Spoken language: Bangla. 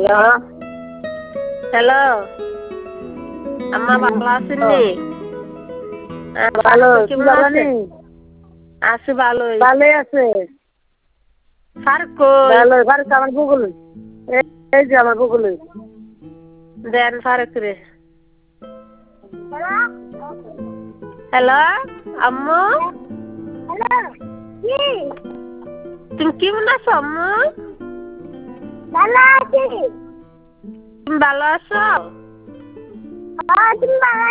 হ্যালো হ্যালো আম্মা ভালো আছেন নি? ভালো কেমন আছেন? আছে ভালোই। ভালোই আছে। ফারুক কই? ভালো ফারুক আমার বগুল। এই যে আমার বগুল। দেন ফারুক রে। হ্যালো আম্মু হ্যালো কি তুমি কেমন আছো আম্মু? ভালো আছি। তুমি ভালো আছো? তুমি ভালো